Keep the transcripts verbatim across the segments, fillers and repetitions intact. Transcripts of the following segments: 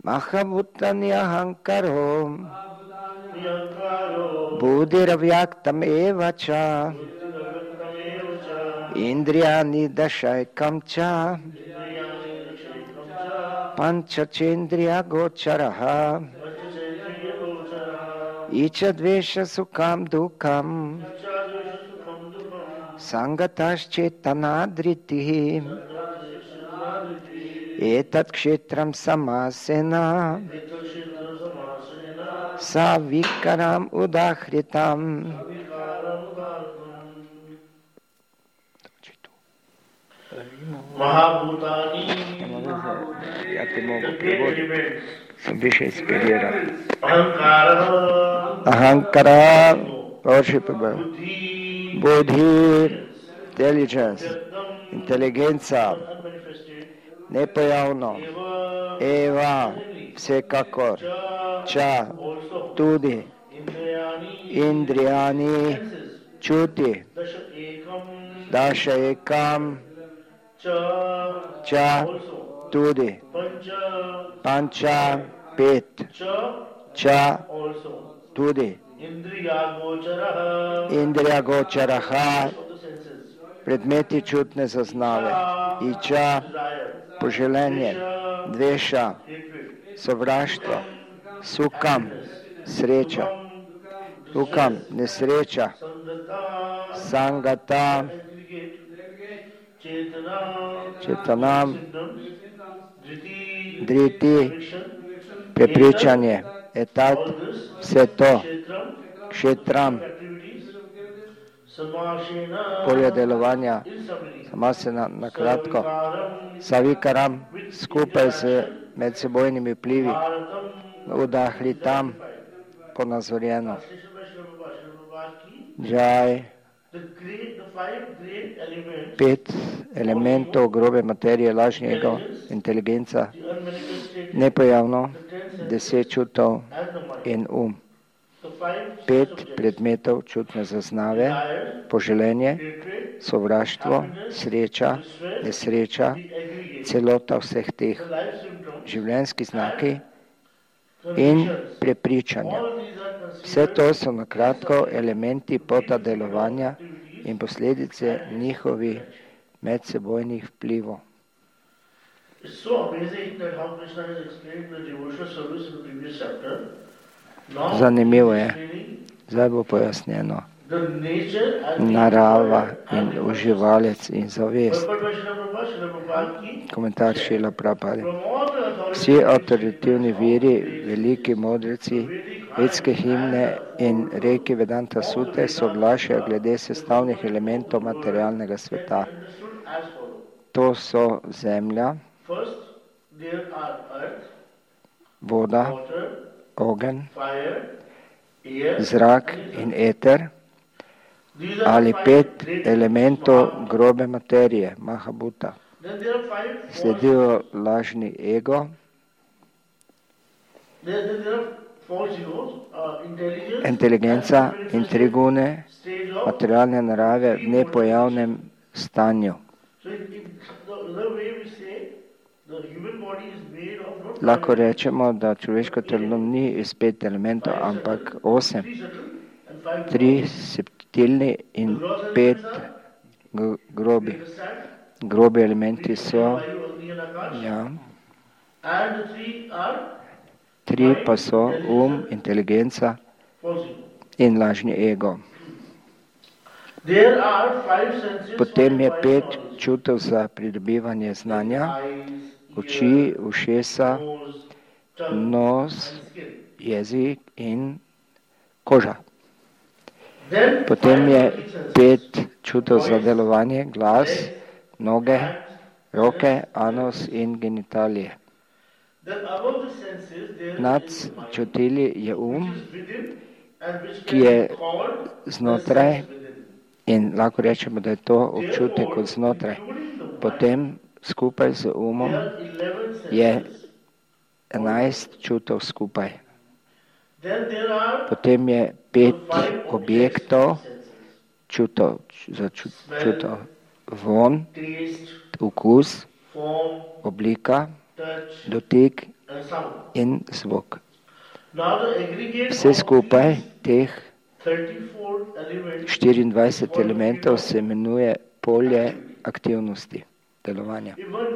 Mahabhutani ahankaro Buddhiravyaktam evacha Indriyani dashaikam cha Panchachendriya gocharaha Ichadvesha sukham dukham Sangatascetanadriti Etat kshetram samasena Savikaram udahritam. Mahabhutani. Я ты могу приводить. Više inspirirati. Ahankara. Ahankara, worship Buddhi, intelligence, inteligenca, nepojavno, eva, vsekakor, ča, tudi, indrijani, čuti, daša ekam, ča, tudi, panča, pet, ča, tudi, indriya gočaraha, predmeti čutne zaznave, iča, poželenje, dveša, sovraštvo, sukam, sreča, sukam, nesreča, sangata, četanam, driti, prepričanje, etat, vse to, kšetram, polje delovanja, samasena na kratko, savikaram, skupaj z medsebojnimi vplivi, udahlitam, ponazorjeno. Džaj, pet elementov grobe materije, lažni ego, inteligenca, nepojavno, deset čutov in um. Pet predmetov čutne zaznave, poželenje, sovraštvo, sreča, nesreča, celota vseh teh življenjski znaki in prepričanja. Vse to so na kratko elementi pota delovanja in posledice njihovih medsebojnih vplivov. Zanimivo je, zdaj bo pojasnjeno, narava in uživalec in zavest. Komentar Šrila Prabhupada. Vsi autoritativni viri, veliki modreci, vedske himne in reki Vedanta Sute soglašajo glede sestavnih elementov materialnega sveta. To so zemlja, voda, ogenj, zrak in eter ali pet elementov grobe materije, Mahabhuta. Sledijo lažni ego, inteligenca in trigune, materialne narave v nepojavnem stanju. Lahko rečemo, da človeško telo ni iz pet elementov, ampak osem. Tri subtilni in pet grobi. Grobi elementi so, ja, tri pa so um, inteligenca in lažni ego. Potem je pet čutov za pridobivanje znanja, oči, ušesa, nos, jezik in koža. Potem je pet čutov za delovanje, glas, noge, roke, anus in genitalije. Nad čutili je um, ki je znotraj in lahko rečemo, da je to občutek od znotraj. Potem skupaj z umom je enajst čutov skupaj. Potem je pet objektov, čutov, za čutov, von, okus, oblika, dotik in zvok. Vse skupaj teh štiriindvajset elementov se imenuje polje aktivnosti, delovanja.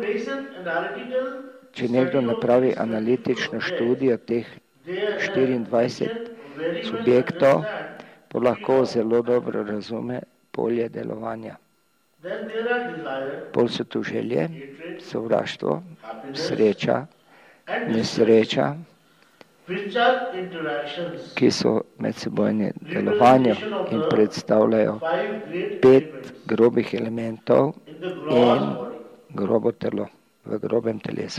Če nekdo napravi analitično študijo teh štiriindvajset subjektov, pa lahko zelo dobro razume polje delovanja. Pol so tu želje, sovraštvo, sreča, nesreča, ki so medsebojne delovanje in predstavljajo pet grobih elementov in grobo telo v grobem telesu.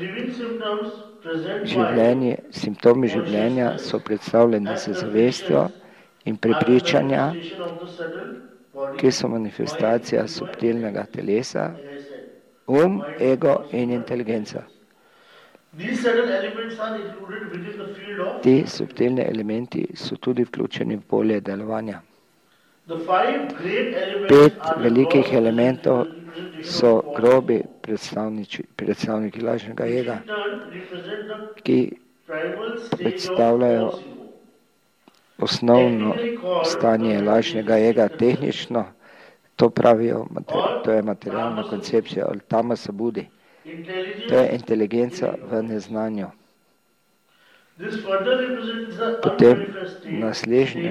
Življenje, simptomi življenja so predstavljeni z zavestjo in prepričanja, ki so manifestacija subtilnega telesa, um, ego in inteligenca. Ti subtilni elementi so tudi vključeni v polje delovanja. Pet velikih elementov so grobi predstavniki lažnega ega, ki predstavljajo osnovno stanje lažnega ega. Tehnično to pravijo, to je materialna koncepcija, ali tamasa budi. To je inteligenca v neznanju. Potem naslednja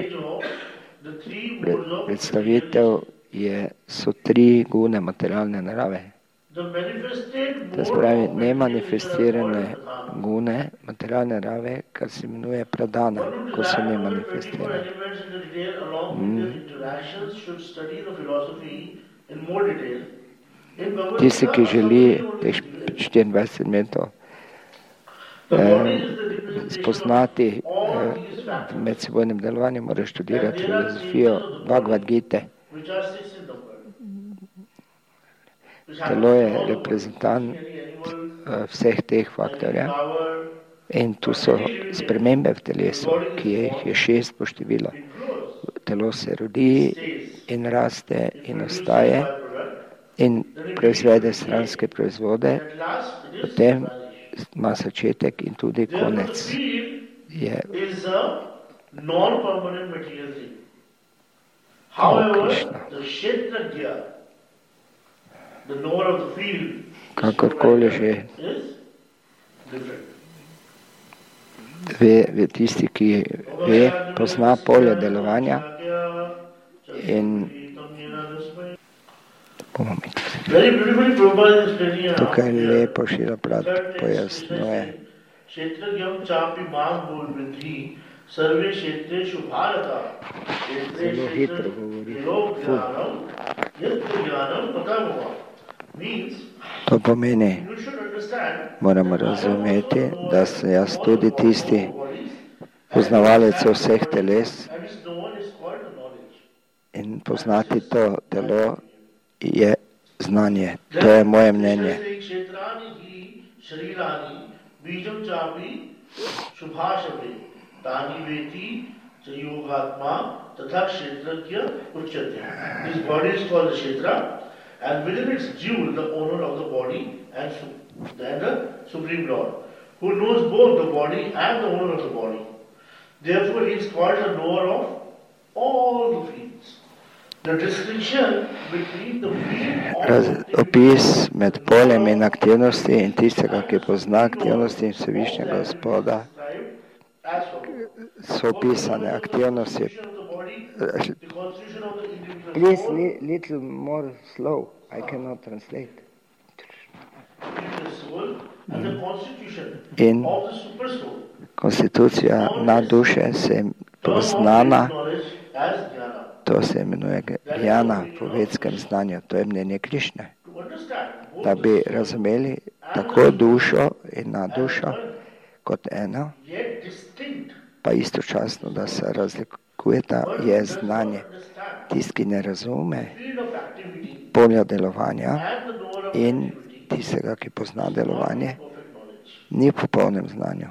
predstavitev je, so tri gune materialne narave. To se pravi nemanifestirane gune materialne narave, kar se imenuje pradana, ko so nemanifestirane. Mm. Tisti, ki želi teh štiriindvajset elementov eh, spoznati eh, v medsebojnem delovanju, mora študirati filozofijo Bhagavad Gite. Telo je reprezentant eh, vseh teh faktorjev in tu so spremembe v telesu, ki jih je šest po številu. Telo se rodi in raste in ostaje in proizvede stranske proizvode, potem ima začetek in tudi konec. Je Krišna. Kakorkoli že ve, ve tisti, ki ve, pozna polje delovanja in tukaj lepo Šrila Prabhupada pojasnjuje. Zelo hitro govori. To pomeni, moramo razumeti, da sem jaz tudi tisti poznavalec vseh teles in poznati to telo je znanje. To je moje mnenje. And within its jewel, the owner of the body and, and the Supreme Lord, who knows both the body and the owner of the body. Therefore, he is called the knower of all the fields. The distinction between the field of opis med polem in aktivnosti in tistega, ki pozna aktivnosti in Vsevišnjega Gospoda, so opisane aktivnosti. Please, li, little more slow. I cannot translate. In konstitucija na duše se poznana, to se imenuje jnana po vedskem znanju, to je mnenje Krišne. Da bi razumeli tako dušo in na dušo kot eno, pa istočasno, da se razlikujeta, je znanje. Tisti, ki ne razume polja delovanja in tistega, ki pozna delovanje, ni v popolnem znanju.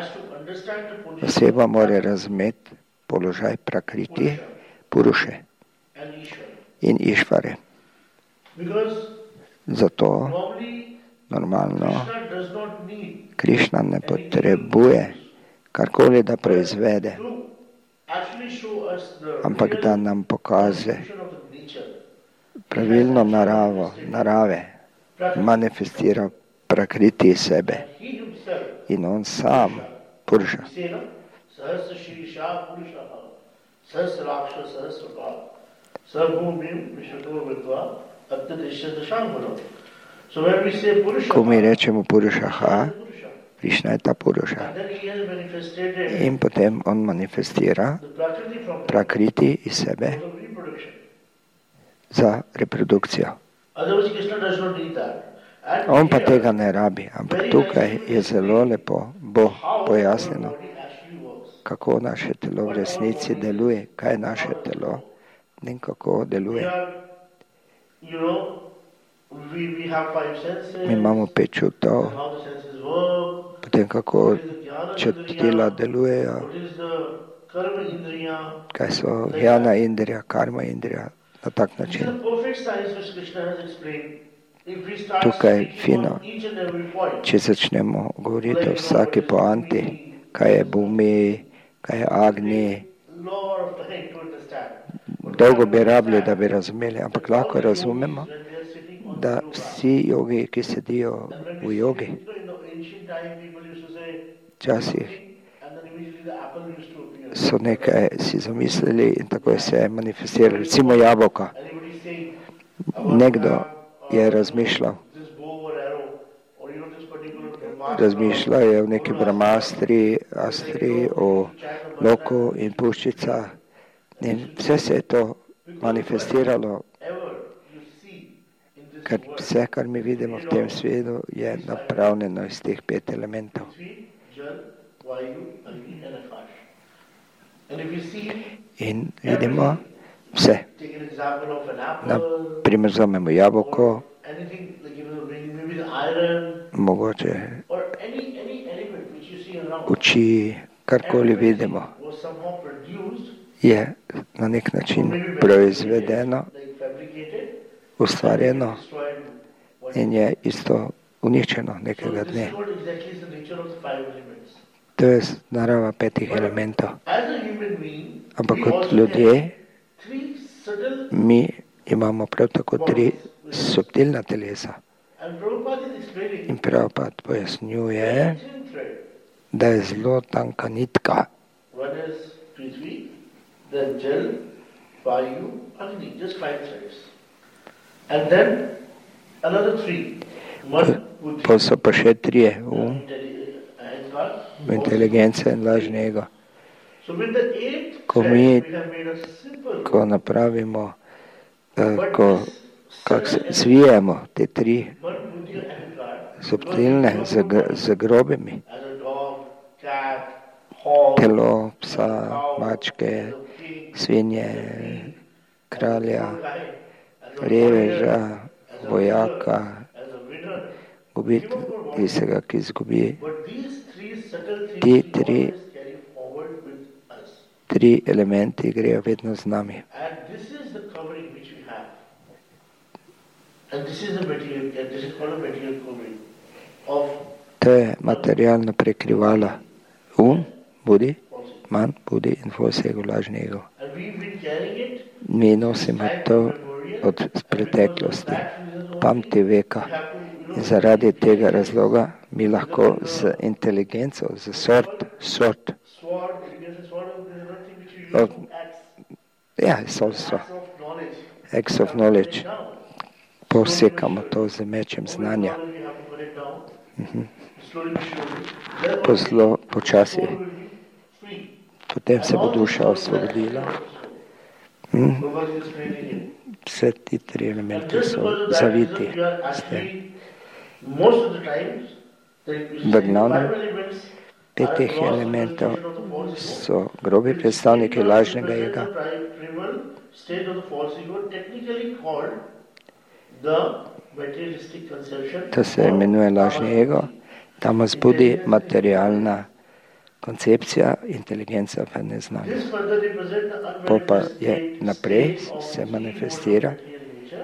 Oseba mora razumeti položaj prakriti, puruše in išvare. Zato normalno. Krishna does not need Krišna ne potrebuje karkoli, da proizvede, to actually show us the ampak da real nam pokaže constitution of the nature. pravilno naravo, narave, manifestira prakriti sebe. And he himself, In on sam, Puruša, we say, no? Sahasra Shirisha Purusha, Sahasra Raksha, Sahasra Ka, Sarvumim, Vishvakur Vidva, Abdadisha Dashanguro. So when we say Purusha, ko mi rečemo Purušaha, Purusha, Krišna je ta Puruša. and then he has manifested In potem on manifestira the Prakriti from prakriti iz sebe for the reproduction. za reprodukcijo. Otherwise, Krishna does not need that. And On pa here, tega ne rabi, ampak tukaj je zelo lepo bo how pojasnjeno, our body actually works. kako naše telo v resnici deluje, kaj je naše telo in kako We deluje. are, you know, we, we have five senses, Mi imamo pet čutov, and how the senses work, potem kako what is the jnana čutila indriya, delujejo, what is the karma indriya. kaj so jnana indrija, karma indrija, na tak This is način. a perfect science which Krishna has explained. If we start Tukaj speaking fino, on each and every point, če začnemo govoriti o vsaki poanti, kaj je Bhumi, kaj je Agni, lot of time to understand. dolgo bi rabili, da bi razumeli, ampak lahko razumemo, When they are sitting on da yoga, vsi jogi, ki sedijo and when v we jogi, see, you know, in the ancient time people used to say, včasih and then immediately the apple used to appear. so nekaj si zamislili in tako se je manifestiralo. Recimo jabolka. Anybody saying about Nekdo uh, je razmišljal, this bow or arrow, or you know this particular Brahmastra, razmišljal je o neki or brahmastri, astri, o loku in puščicah in vse se je to manifestiralo, ever you see in this ker world, vse, kar mi vidimo v tem svetu, je napravljeno iz teh pet elementov. Prithvi, Jal, Vayu, Agni and Akash. And if you see, In vidimo vse. take an example of an Na apple, primer vzamemo jabolko, or anything like you know, maybe the iron, mogoče or any any element which you see around. oči, karkoli everything vidimo, was somehow produced, je na nek način maybe proizvedeno, like fabricated, ustvarjeno destroyed. one in je isto uničeno So nekega this dne. is what exactly is the nature of the five elements. To je narava petih elementov. As a human being, Ampak we kot also ljudje, have three subtle, mi imamo prav tako tri subtilna telesa. and Prabhupada is explaining In Prabhupada pojasnjuje, very thin thread. da je zelo tanka nitka. One is Prithvi, then Jal, Vayu, Agni, just five threads. And then another three. One would Pa so pa še trije, um, Ahankar. inteligenca in lažni ego. So with the eight Ko threads, mi- we have made a simple, Ko napravimo, eh, but ko this kak se subtle zvijemo te tri one buddhi and Ahankar, subtilne because z, gr- z grobimi, as a dog, cat, hog, telo, as psa, a cow, mačke, as a king, svinje, as a king, kralja, as a guy, as a reveža, warrior, as a vojaka, winner, as a winner. gubit, tistega, ki izgubi. But these three subtle things Ti we tri- always carry forward with us. Tri elementi grejo vedno z nami. And this is the covering which we have. And this is the material, and this is called a material covering of To je materialno prekrivalo um, budi, falsehood. manj budi in falsego lažni ego. And we've been carrying it Mi nosimo to od preteklosti, pamti veka. In zaradi tega razloga mi lahko z inteligenco, z sort, sort, sword, because the sword is another thing which you use Of- to axe, ja, so, so, axe of knowledge. acts of knowledge, Now, posekamo to z mečem znanja. we have to put it down. Slowly but surely. Then Po zelo počasi, soul will be free. potem se bo duša osvobodila. Hm? Prabhupada is explaining it. Vse ti tri And elementi just so because of that zaviti reason, we are s tem. actually, most of the times, that we V say glavnem, five elements pet are teh gross elementov representation of the false ego, so grobi which predstavniki in turn lažnega represent ega, the pri- primal state of the false ego, technically called the materialistic conception. to se or imenuje lažni tamas ego, tamas budi materialna koncepcija, inteligenca pa neznanje. This further represents the Po pa unmanifest je state naprej state of se three modes of manifestira material nature,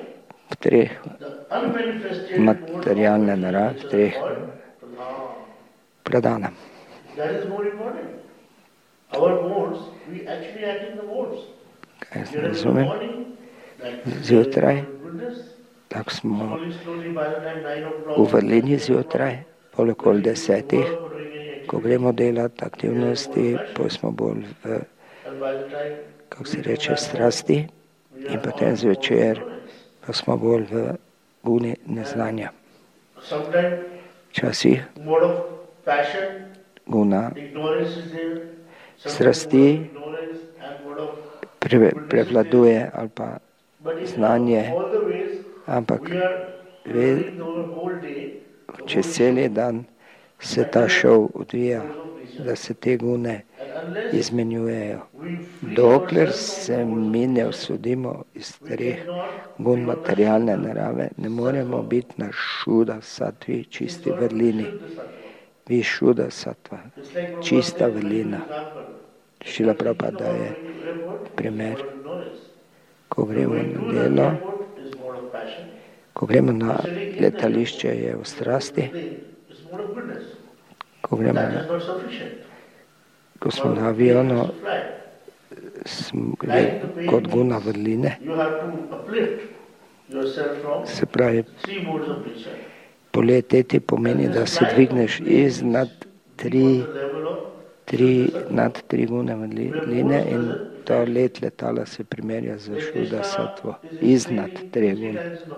v treh The unmanifested materialne modes of narave, v consciousness treh are called pradhan. pradana. That is more important. Our modes, we actually act in the modes. Kaj We are in the razumem? morning, like Zjutraj, goodness. tako smo Slowly, slowly, by the time nine o'clock, v vrlini ten zjutraj, o'clock, pol okoli when we do desetih, work or doing any ko activity, gremo delati aktivnosti, pol smo bolj v, and by the time kako we se come reče, back home, strasti, we in are potem all zvečer ignorance. pa smo bolj v guni neznanja. Sometimes Včasih mode of passion, guna ignorance is there. Sometimes strasti mode of ignorance and mode of pre, prevladuje ali pa But in znanje, all the ways, ampak we are ve, living the whole day, the čez whole cel show. dan se ta šov odvija, Force of nature. da se te gune And unless izmenjujejo. we free Dokler ourselves se from the mi ne force of nature, osvobodimo iz we treh cannot gun become the materialne Shuddha narave, ne moremo Sattva. biti na šuda satvi, It's čisti called vrlini. Shuddha Sattva. Vi šuda satva, It's like Prabhupada čista said, very good vrlina. example. Šila Thinking Prabhupada about je going to airport, primer. it's called ignorance. Ko gremo Going na to the delo, airport is mode of passion. ko gremo na Sitting in the letališče, airport, je v strasti, it's mode of goodness. ko gremo That na, is not sufficient. ko smo na For avionu, beings to fly, smo gre kot guna vrline, you have to uplift yourself from se pravi, three modes of nature. poleteti pomeni, da se dvigneš iznad tri, The level of tri, nad tri gune vrline in to let letala se primerja z šuda satvo, iznad treh gun.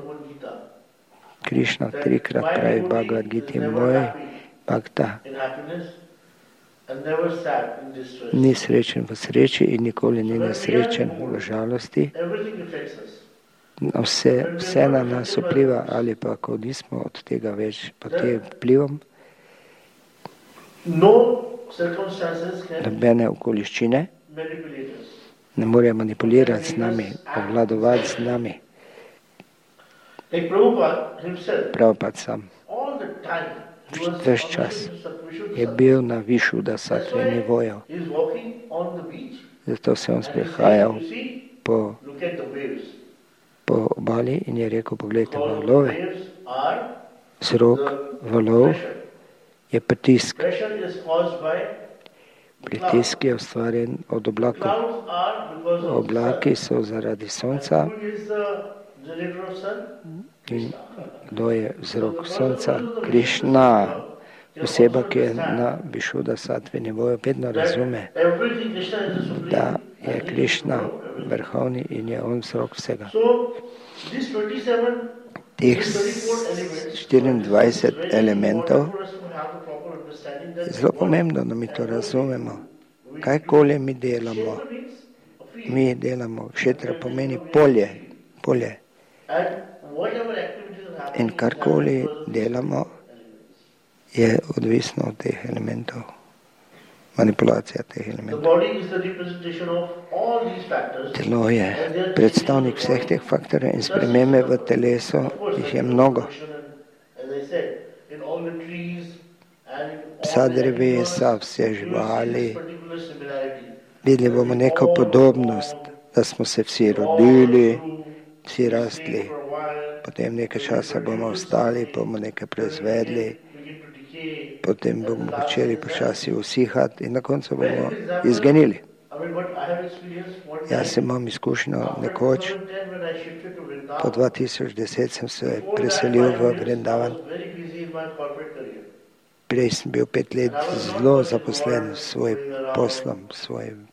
Krišna trikrat pravi v Bhagavad Giti, moj bhakta in happiness and never sad in distress. ni srečen v sreči in nikoli ni nesrečen v žalosti. Everything affects us. Vse, vse na nas vpliva, ali pa ko nismo od tega več pod tem vplivom, No circumstances can nobene okoliščine manipulate us. ne morejo manipulirati z nami, obvladovati z nami. Like Prabhupada himself, Prabhupada sam all the time he was ves on čas the Sattva je bil na višuda satve nivoju, He is walking on the beach. zato se on And he sprehajal said, you see, po, look at the waves. po obali in je rekel, pogledajte Because valove, waves are vzrok the valov pressure. je pritisk. Pressure is caused by Pritisk je ustvarjen od oblakov. clouds are because of Oblaki sun. so zaradi And sonca who is the generator of sun? in kdo je vzrok sonca? Krišna, oseba, ki je na višuda satve nivoju, vedno razume, Everything Krishna is the supreme. da je and he is Krišna the Lord. vrhovni in je on vzrok vsega. So, these twenty-seven, Teh these twenty-four elements, štiriindvajset it's very elementov, important for us to have the proper understanding that zelo what pomembno, da mi to razumemo. Kajkoli mi delamo, Kshetra means a field. mi delamo, kšetra pomeni polje, polje. And whatever activities are happening In is karkoli happening because of delamo, elements. je odvisno od teh elementov, manipulacija teh The elementov. body is the representation of all these factors. Telo je predstavnik vseh teh faktorjev in spremembe v telesu jih je mnogo. As I said, in all the trees and in all Vsa the drevesa, animals, vse you will see živali, this particular similarity. videli bomo neko podobnost, da smo se vsi rodili, vsi rastli, potem nekaj časa bomo ostali, bomo nekaj proizvedli, potem bomo začeli počasi usihati in na koncu bomo izgenili. Jaz imam izkušnjo nekoč, po dva tisoč deset sem se preselil v Vrindavan. Prej sem bil pet let zelo zaposlen s svojim poslom, svojim.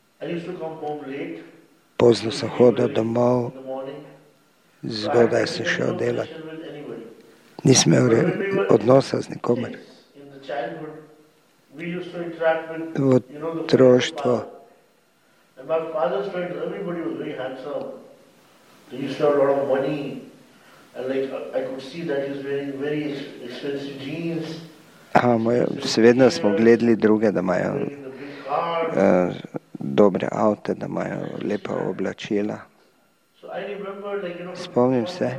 Pozno sem hodil domov, zgodaj sem šel delati. Nisem imel odnosa z nikomer. V otroštvu Aha, moj, vedno smo gledali druge, da imajo uh, dobre avte, da imajo lepa oblačila. Spomnim se,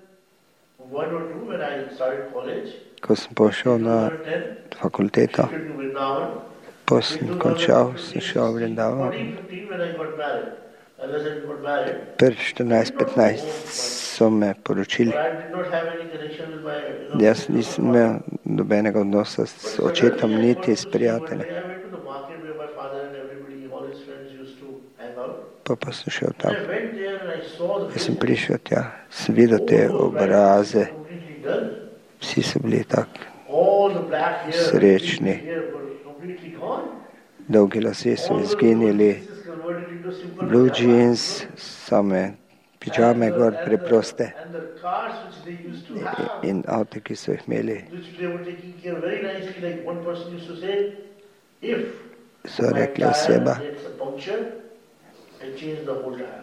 ko sem pošel na fakulteto, ko sem končal, sem šel v Vrindavan. unless I got married. Pred štirinajst petnajst so me poročili. But I did not have any connection with my, you know, Jaz nisem imel nobenega odnosa s očetom niti s prijateljem. I went to the market where my father and everybody, all his friends used to hang out. Pa pa sem šel tam. I went there and I saw the Jaz sem prišel tja, sem videl te obraze, completely done. vsi so bili tako All the black hair, srečni, hair were completely gone. dolgi lasje so izginili, This is converted into simple blue pajama. jeans, same pižame gor preproste And the cars which they used to have, in avte, ki so jih imeli, which they were taking care very nicely, like one person used to say, if so my rekli tire oseba, gets a puncture, I change the whole tire.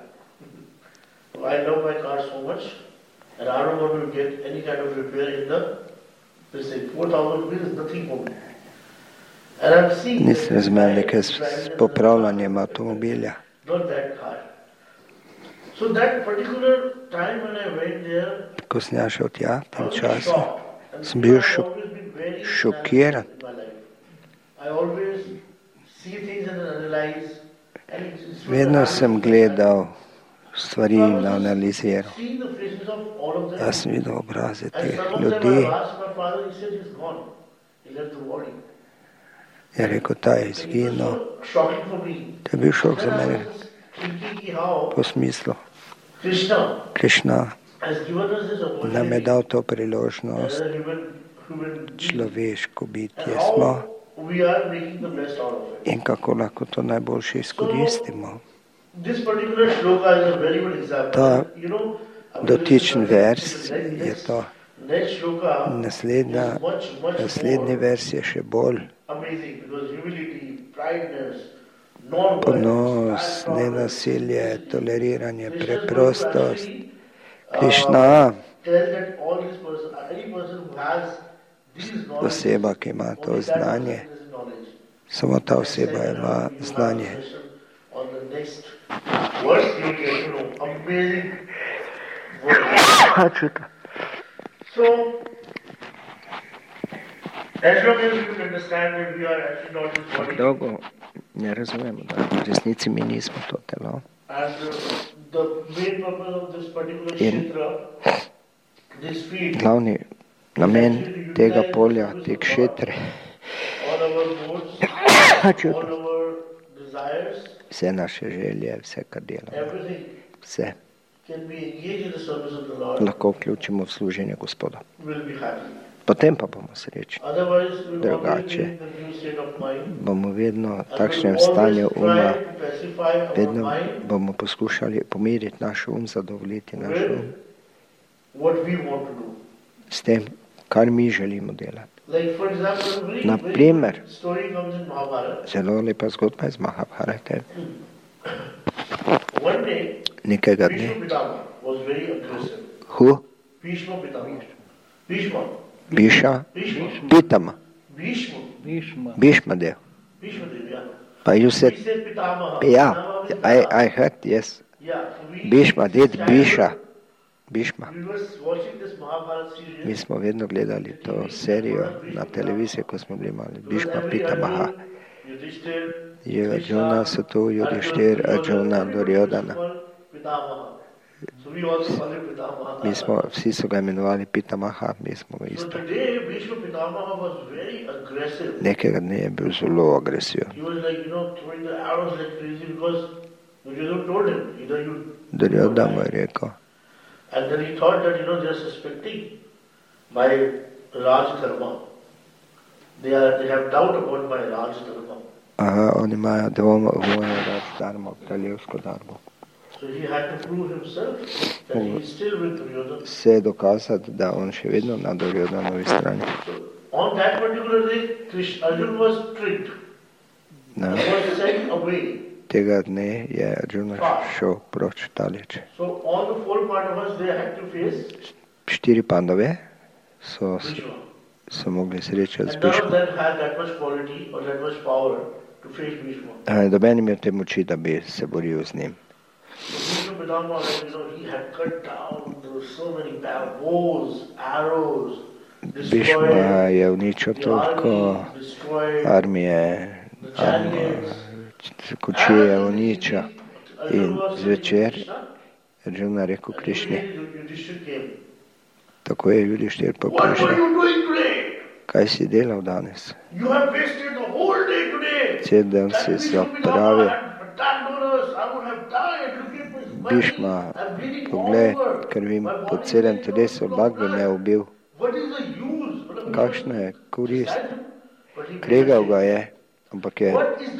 So I love my car so much, and I don't want to get any kind of repair in the, they say, four thousand rupees is nothing for me. And I'm seeing nisem razumel nekaj s s popravljanjem avtomobilja. not that car. So that particular time when I went there, Ko sem ja šel tja, v I tem was času, shocked. And sem bil I've šok- always been very šokiran. analytical in my life. I always see things and analyze. And it's, it's Vedno sem gledal stvari in analiziral. seeing the faces of all of them. Jaz sem videl obraze And teh some of them ljudi, I asked my father, he said he's gone. He left the body. je rekel, ta je It was izginil. so shocking for me. To je bil šok za Then I mene was thinking ki how po smislu. Krishna Krišna has given us this nam je opportunity dal to as priložnost, a human, human being. človeško And bitje smo how we are making the best out of it. in kako lahko to najboljše izkoristimo. This particular shloka is a very good example. Ta You know, I mean, dotičen this is a- vers next- je to. Next shloka Naslednja, is much, much naslednji more vers je še bolj amazing because humility, prideness, non-violence, ponos, and nenasilje, toleriranje, Krishna is going to preprostost. actually, uh, Krišna, tell that all this person, any person who has these knowledge, oseba, ki ima to only that znanje, person has knowledge. samo ta oseba ima znanje. On the next verse, you will get to know amazing words. So, as long as you can understand that we are actually not this body, Dolgo ne razumemo, da v resnici mi nismo to telo. and uh, the main purpose of this particular In- kshetra, this field, Glavni namen tega polja, te kšetre, all our moods, Čutim. all our desires, vse naše želje, vse, kar delamo, everything vse can be engaged in the service of the Lord, lahko vključimo v služenje Gospodu. will be happy. Potem pa bomo srečni. Otherwise, we will always Drugače. be in the new state of mind. Bomo vedno v And we takšnem will stanju always uma, try to pacify our vedno mind bomo poskušali pomiriti naš um, zadovoljiti naš um with what we want to do. s tem, kar mi želimo delati. Like for example, a very, Na very primer. good story comes in Mahabharata. Zelo lepa zgodba iz Mahabharate. One day, Nekega Bhishma dne, Pitama was very aggressive. hu, Bhishma Pitama. Bhishma. Biša, Bhishma. Pitama, Bhishma. Bhishmadev. Bhishma Dev, yeah. But you We said, said Pitamaha. yeah, Pitamaha is I, Pitama. I heard, yes. Yeah, so we, Bhishma did, since Bisha, childhood, Bhishma. We were watching this Mahabharata Mi series. smo vedno gledali to serijo na televiziji, ko smo bili mali. Because Bhishma every Pitamaha. Arjun, Yudhishthir, Je Krishna, Arjuna, Satu, Yudhishthir, Arjuna, everybody was Duryodhana. called Pitamaha. So we also call it Pitamaha. Mi smo, vsi so ga imenovali Pitamaha, mi smo ga So isto. today Bhishma Pitamaha was very aggressive. Nekega dne je bil zelo agresiven. He was like, you know, throwing the arrows like crazy because Duryodhana told him, either you... Duryodhana mu je rekel, And then he thought that, you know, they are suspecting my Raj Dharma. They are, they have doubt about my Raj Dharma. aha, oni imajo dvom v mojo darmo, kraljevsko darmo. So he had to prove himself that he is still with Duryodhana. Se je dokazati, da on še vedno na Duryodhanovi strani. So on that particular day, Krishna, Arjun was tricked. Ne? He was sent away. Tega dne je Arjuna šel proč daleč. So all the four Pandavas, they had to face Štiri pandove so, Bhishma. so mogli srečati z And none of Bhishma. them had that much quality or that much power to face Bhishma. Eh, Noben imel te moči, da bi se boril z njim. So Bhishma Pitama, you know, he had cut down there were so many bows, arrows, Bhishma destroyed je uničil the toliko army, destroyed armije, the armo, chariots. kočije uničil. In zvečer Arjuna rekel Krišni, tako je Judištir pa prišel. Kaj si delal danes? Cel dan si zapravil. Bišma, poglej, krvim po celem telesu, Bag bi me ubil. Kakšna je korist? Kregal ga je, ampak je,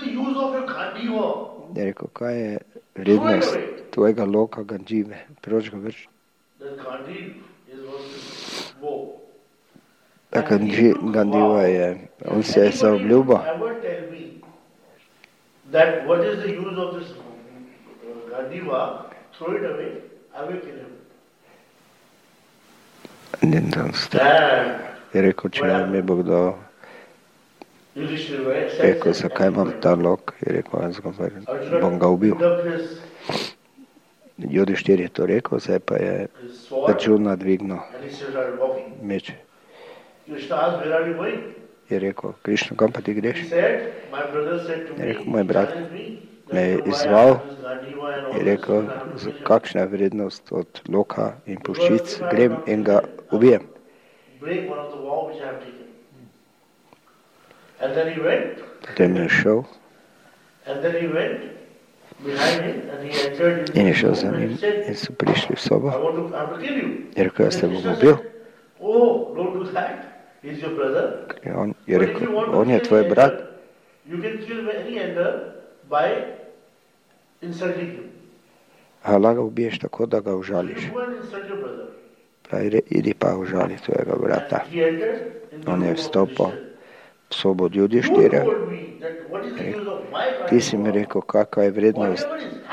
je rekel, kaj je vrednost tvojega loka Gandive, proč ga vrš? Ta Gandiva je, on se je zaobljubil. That what is the use of this Gandiva, throw it away, I will kill him. In dan je rekel, če mi bo kdo rekel, zakaj imam ta lok, je rekel, jaz bom ga ubil. Judištir je to rekel, zdaj pa je Arjuna dvignil meč. Je rekel, Krišna, kam pa ti greš? Je rekel, moj brat me je izval, je rekel, kakšna je vrednost od loka in puščic, grem in ga ubijem. Potem je šel in je šel za njim in so prišli v sobo. Je rekel, jaz te bom ubil. On je rekel, on je tvoj brat. A lahko ubiješ tako, da ga užališ. Pravi, idi pa užali tvojega brata. On je vstopil v sobo od Judištirja. Ti si mi rekel, kakva je vrednost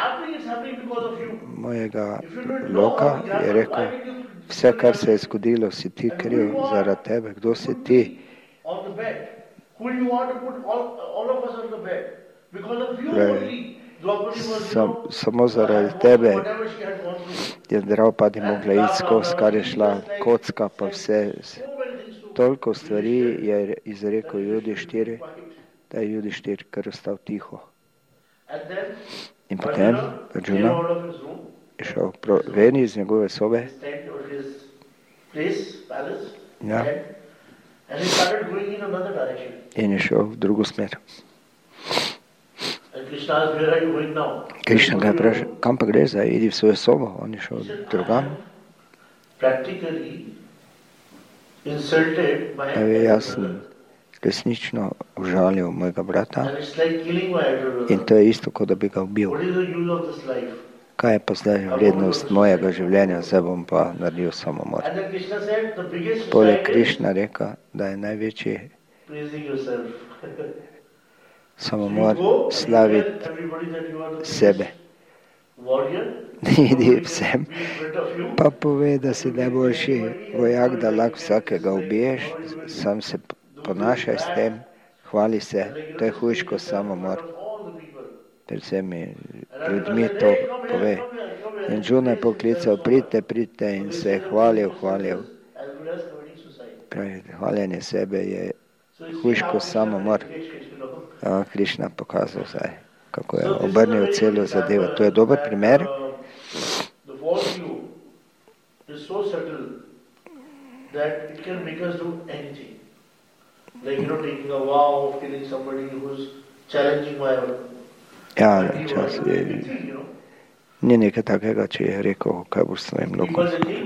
mojega loka. Je rekel, vse, kar se je zgodilo, si ti kriv zaradi tebe. Kdo si ti? Pravi, sam, samo zaradi tebe je Draupadi mogla iti skozi, kar je šla kocka, pa vse. Toliko stvari je izrekel Judištir, da je Judištir kar ostal tiho. In potem Arjuna je šel ven iz njegove sobe. Ja. In je šel v drugo smer. Krišna ga je vprašal, kam pa gre zdaj, idi v svojo sobo. On je šel drugam. Jaz sem resnično užalil mojega brata in to je isto, kot da bi ga ubil. Kaj je pa zdaj vrednost mojega življenja, zdaj bom pa naredil samomor. Poleg Krišna reka, da je največji samomor slaviti sebe. Idi vsem, pa pove, da si najboljši vojak, da lahko vsakega ubiješ, sam se ponašaj s tem, hvali se, to je hujš kot samomor. Pred vsemi ljudmi to pove. In Arjuna je poklical, pridite, pridite in se je hvalil, hvalil. Pravi, hvaljenje sebe je hujš kot samomor. A Krišna pokazal zdaj, kako je obrnil celo zadevo. To je dober primer. Ja, čas je. Ni nekaj takega, če je rekel, kaj boš s svojim lokom.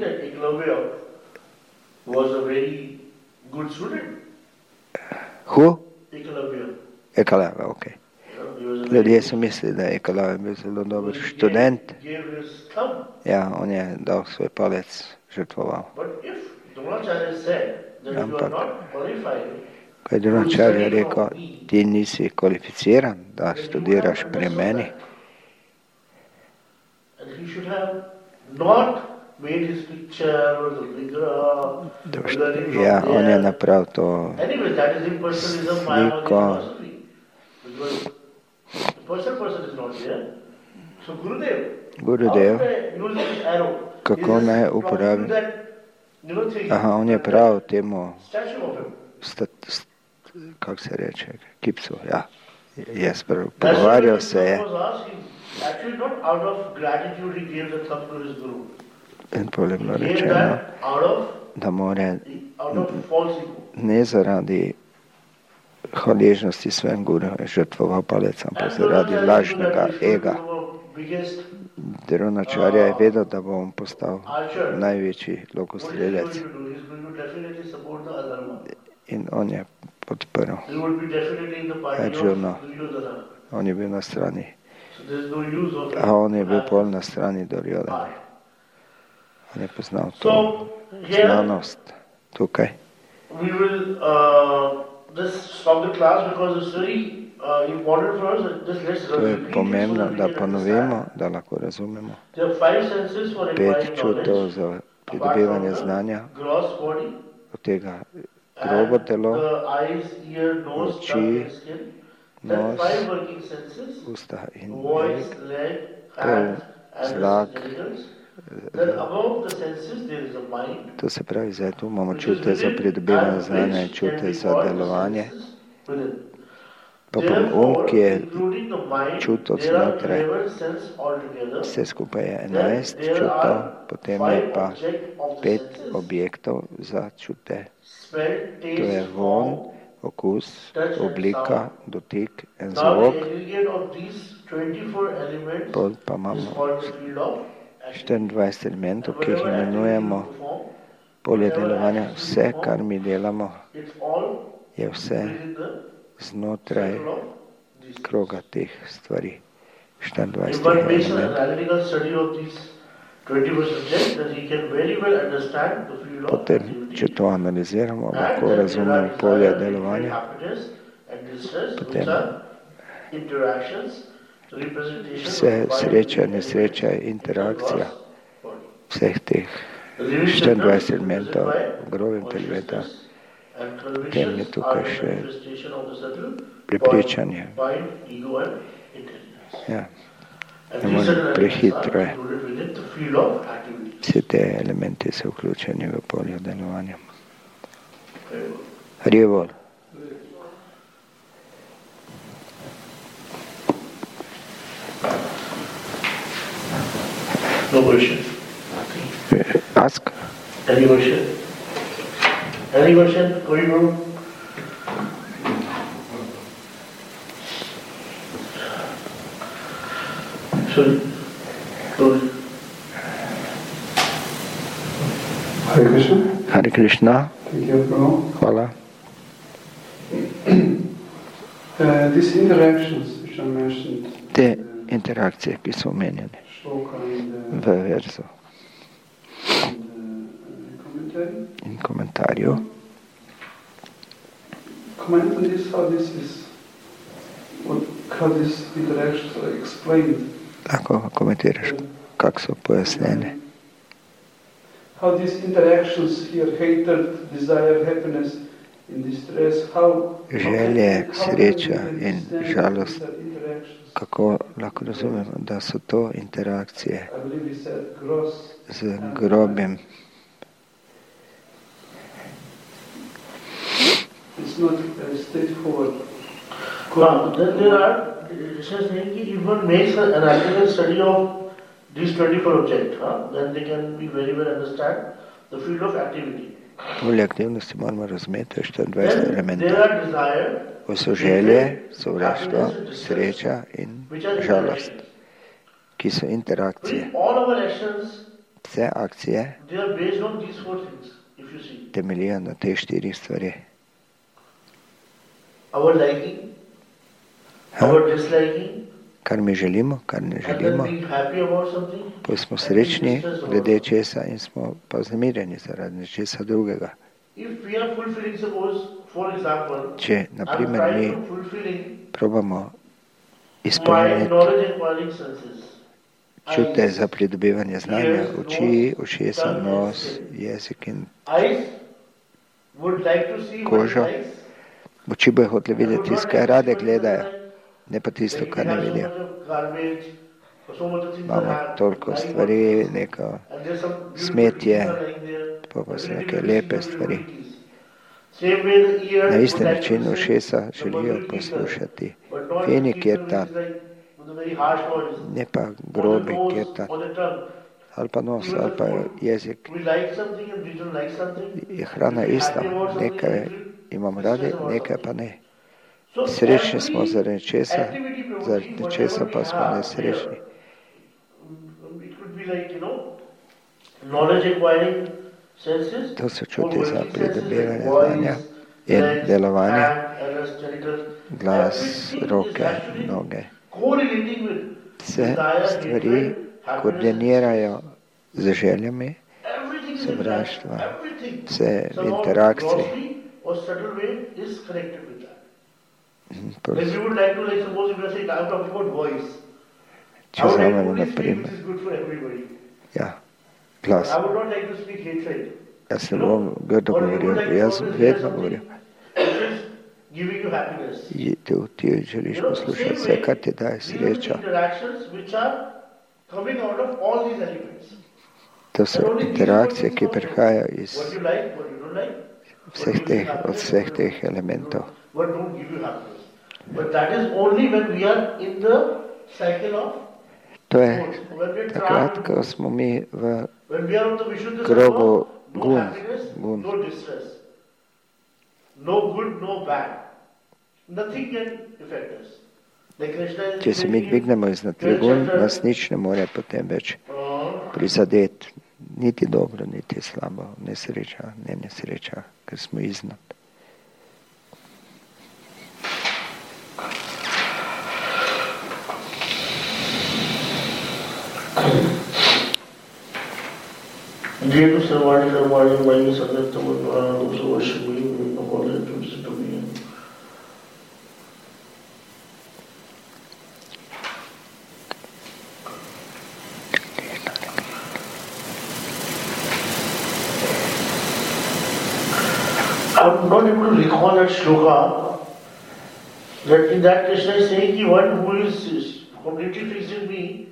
Who? Ekalavya, ok. Ljudje so mislili, da je Ekalavya bil zelo dober študent. Ja, on je dal svoj palec, žrtvoval. Ampak, ko je Dronacharya rekel, ti nisi kvalificiran, da študiraš pri meni. Ja, on je napravil to sliko. Gurudev, kako naj uporabi? Aha, on je prav temu, stat, st, kako se reče, kipcu, ja. Jaz pogovarjal se je Actually, not out of gratitude he gave the thumb to his guru. In poleg bilo He gave rečeno, that out of da more out of false ego. ne zaradi hvaležnosti svojim guru žrtvoval palec, ampak zaradi lažnega ega. Dronačarja je vedel, da bo on postal največji lokostrelec. In on je podprl Arjuna. On je bil na strani. A on je bil pol na strani Duryodhana. On je poznal to znanost tukaj. We will uh, just stop the class because it's very uh, important for us. Just let's To je pomembno, da ponovimo, da lahko razumemo. There are five senses for Pet acquiring čutov knowledge. za pridobivanje znanja, Gross body, od tega grobo telo, and the eyes, ear, nose, oči, tongue, and skin. Then nos, five working senses: usta in voice, jezik, leg, hand, and zrak. the genitals. Then above the senses there is a mind. To se pravi, zdaj tu imamo čute za pridobivanje znanja in čute za delovanje. Pa pa um, ki je čut od znotraj, vse skupaj je enajst čutov, potem je pa pet objektov za čute. To je von, okus, oblika, dotik in zvok. Pol pa imamo štiriindvajset elementov, ki jih imenujemo polje delovanja. Vse, kar mi delamo, je vse znotraj kroga teh stvari. štiriindvajset elementov. Potem, če to analiziramo, lahko razumemo polje delovanja. Potem vse sreča, nesreča, interakcija vseh teh štiriindvajset elementov v grobem telveta. Potem je tukaj še prepričanje. Ja, ne morem prehitro. Vse te elementi so vključeni v polje delovanja. Harivol. No question. Ask. Any question? Any question? Going on? Sorry. Sorry. Hare Krishna. Hare Krishna. Thank you, Prabhu. Hvala. Uh, these interactions which are mentioned Te interakcije, ki so omenjene v verzu in komentarju. Comment on this, how this is, what, how these interactions are explained. Lahko komentiraš, kako so pojasnjene. How these interactions here, hatred, desire, happiness, in distress, how Želje, sreča in žalost, kako lahko razumemo, da so to interakcije z grobim. It's not uh, straightforward. Uh, then there are, it says if one makes an analytical study of these twenty-four objects, huh, then they can be very well understand the field of activity. Polje aktivnosti moramo razumeti štiriindvajset Then elementov. there are desire, To so želje, sovraštvo, sreča in žalost, ki so interakcije. with all our actions, Vse akcije they are based on these four things, if you see. temeljijo na teh štirih stvareh. Our liking, Ha? our disliking, Kar mi želimo, kar ne and then želimo, being happy about something. pa smo srečni glede česa in smo pa zamirjeni zaradi nečesa drugega. If we are fulfilling, suppose, for example, Če, na I'm primer, trying mi to fulfilling probamo my izpolniti knowledge acquiring senses. čute Eyes, za pridobivanje znanja, oči, ušesa, nos, jezik in eyes would like to see what kožo. is nice. Oči bojo hoteli They would videti tisto, not kar rade appreciate what is gledajo, nice. ne pa tisto, Like kar we ne have so vidijo. much of garbage, so much of things Imamo that toliko are lying stvari, on us, neko and there's some beautiful smetje, things are lying there, pa pa so but we neke need to lepe see the stvari. beautiful things. Same way the ear Na would isti like to način listen ušesa the želijo Bhagavad Gita, poslušati but not fini the kirtan, things like with a very harsh voice, ne pa or the grobi nose, kirtan, or the tongue. ali pa nos, Even ali the pa food. jezik. We like something and we don't like something. Je hrana If we're ista, happy about something, nekaj we feel imamo distressed radi, about nekaj pa something. ne. So Srečni smo every zaradi česa, activity promoting zaradi whatever česa we pa smo have nesrečni. here. It could be like, you know, knowledge acquiring senses, To so or čuti za working senses pridobivanje like znanja voice, in legs, delovanje, hand, ears, genitals. glas, Everything is roke, actually noge. correlating with Vse desire, stvari hatred, happiness, and koordinirajo z željami, everything is sovraštva, interaction. Everything. vse v Somehow interakciji. grossly or subtle way is connected with that. Pol- Like we would like to, like suppose if you are saying, I'm talking about voice. Če I would like to vzamemo only na speak primer, which is good for everybody. ja, glas. I would not like to speak hatred. Jaz ne bom grdo Or you would govoril, like to jaz always hear vedno govorim. something which is giving you happiness. I tu ti želiš You know, poslušati same vse, way, kar ti daje these are the srečo. interactions which are coming out of all these elements. To so interakcije, ki prihajajo iz What you like, what you don't like, what vseh gives you teh, od happiness, vseh what teh don't- elementov. what don't give you happiness. But that is only when we are in the cycle of To je modes. When we are takrat, trapped, ko smo mi v when we are on the Vishuddha krogu Sattva, no gun, happiness, gun. no distress. No good, no bad. Nothing can affect us. Like Krishna is Če se mi saying in dvignemo iznad twelfth trigun, chapter, nas nič ne more potem več uh, prizadeti, niti dobro, niti slabo, nesreča, ne nesreča, ker smo iznad. Dear to Sarvani Sarvani, my Satyatama, those who worship me, will of all that to listen to me. I'm not able to recall that shloka. That in that Krishna is saying, "Ki one who is completely fixed in me,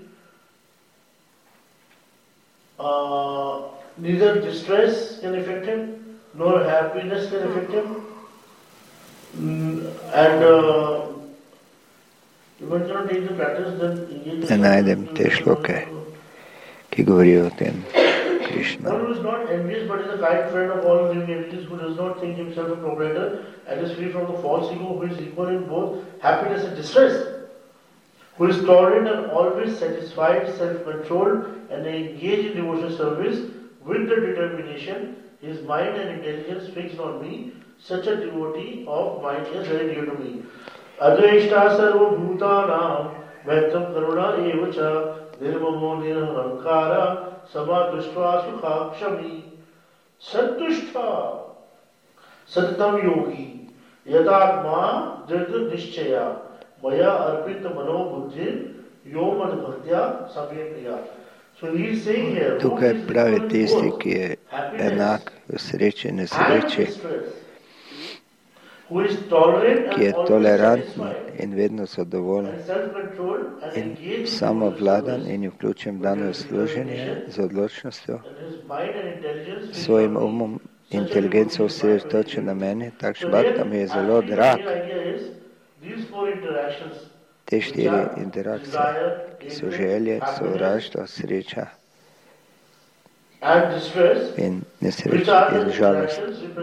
uh, neither distress can affect him, nor happiness can affect him, mm, and uh, if one cannot take the practice, then Ne najdem te šloke, ki govorijo o tem Krišna. One who is not envious but is a kind friend of all living entities, who does not think himself a proprietor and is free from the false ego, who is equal in both happiness and distress, who is tolerant and always satisfied, self-controlled, and engaged in devotional service with the determination, his mind and intelligence fixed on me, such a devotee of mine is very dear to me. Advaishta sarva bhutanam maitam karuna evacha nirmamo nirahankara Sabadushtva Sukhakshami Santushta Sattam Yogi Yadatma Dirda Nishchaya Maya Arpita Mano Buddhi Yomad Bhaktya Samyapriya. So he is saying here, Tukaj pravi tisti, ki je enak v sreči in nesreči, ki je toleranten in vedno zadovoljen in samovladan in je vključen v dano služenje z odločnostjo, svojim umom, inteligenco osredotočen na mene, takšen bhakta mi je zelo drag. Te štiri interakcije, ki so želje, sovraštvo, sreča in nesreča in žalost,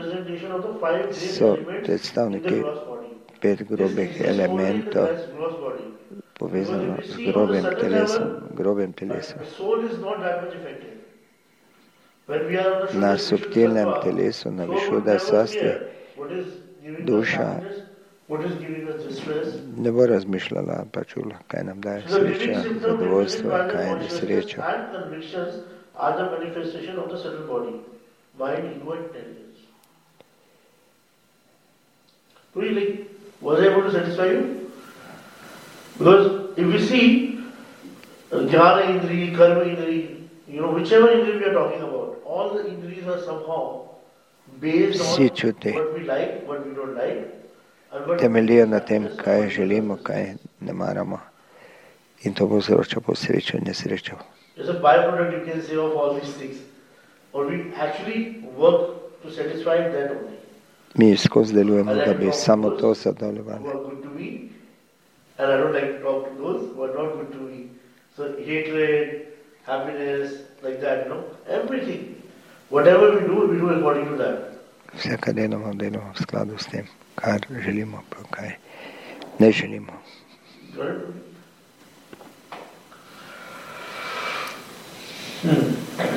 so predstavniki pet grobih elementov povezano s grobim telesom, grobim telesom. Na subtilnem telesu, na Višuddha Sastvi, duša ne bo razmišljala, pa čula, kaj nam daje sreča, zadovoljstvo, kaj je nesreča. Are the manifestation of the subtle body, mind, ego, and intelligence. Really, was I able to satisfy you? Because if we see uh, Jnana Indri, Karma Indri, you know, whichever Indri we are talking about, all the Indris are somehow based on what we like, what we don't like, and what temeljijo na tem, kaj želimo, kaj ne maramo. In to povzroča po srečo in nesrečo. It's a byproduct, you can say, of all these things. Or we actually work to satisfy that only. Mi skozi delujemo, da bi samo to zadovoljevali. And I don't like to talk to those who are not good to me. So hatred, happiness, like that, you know, everything. Whatever we do, we do according to that. Vse, kar delamo, delamo v skladu s tem, kar želimo, pa kaj ne želimo. Hmm.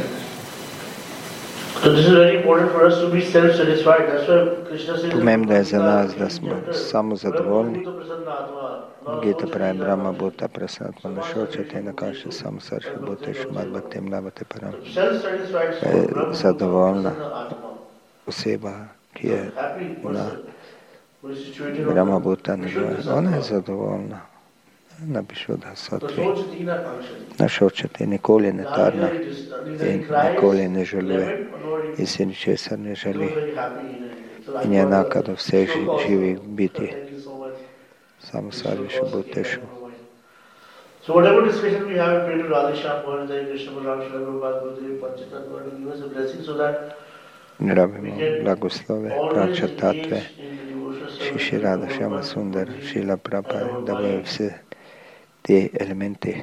So this is very important for us to be self-satisfied. That's why Krishna says. Pomembno je za nas, da smo samo zadovoljni. Gita pravi, Brahma Bhuta Prasatma Našočate, na kaše samo srce Bhuta Šumat Bhaktim Lavate Param. Zadovoljna oseba, ki je na Brahma Bhuta Našočate, ona je zadovoljna. Napišuddha Sattvi. Našočate, nikoli ne tarna in nikoli ne žaluje in se ničesar ne želi in je enaka do vseh živih biti. Samo sarvišu Bhutešu. So whatever discussion we have, pray to Radhisham, Mohanjai, Krishna Balaram, Shri Prabhupada, Gurudev, Panchatattva, to give us a blessing so that rabimo blagoslove, Panchatatve, Shri Radhashama Sundar, Šrila Prabhupada, da bojo vse te elementi,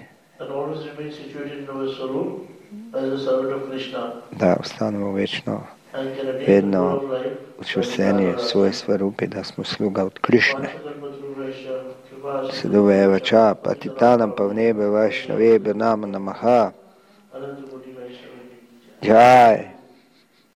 da ostanemo večno, vedno učvrsteni v svoje svarupi, da smo sluga od Krišne. Sadhuveva ča, patitanam pavnebe vašnave, bernama namaha. Jai.